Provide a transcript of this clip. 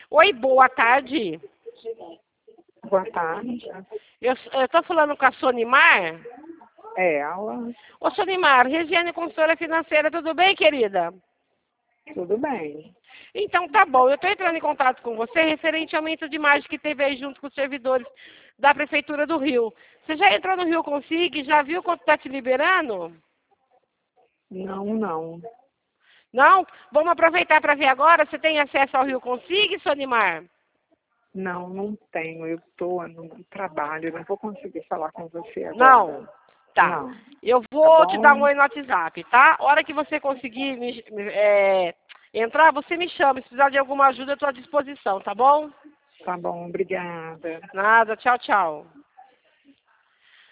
Oi, boa tarde. Boa tarde. Eu estou falando com a Sonimar. É ela. Ô, Sonimar, Regiane, consultora financeira, tudo bem, querida? Tudo bem. Então, tá bom. Eu estou entrando em contato com você referente ao aumento de margem que teve aí junto com os servidores da Prefeitura do Rio. Você já entrou no Rio Consig? Já viu quanto está te liberando? Não. Não? Vamos aproveitar para ver agora. Você tem acesso ao Rio Consig, Sonimar? Não tenho. Eu estou no trabalho, não vou conseguir falar com você agora. Não? Tá. Não. Eu vou Tá te bom? dar um oi no WhatsApp, tá? A hora que você conseguir entrar, você me chama. Se precisar de alguma ajuda, eu estou à disposição, tá bom? Tá bom, obrigada. Nada. Tchau, tchau.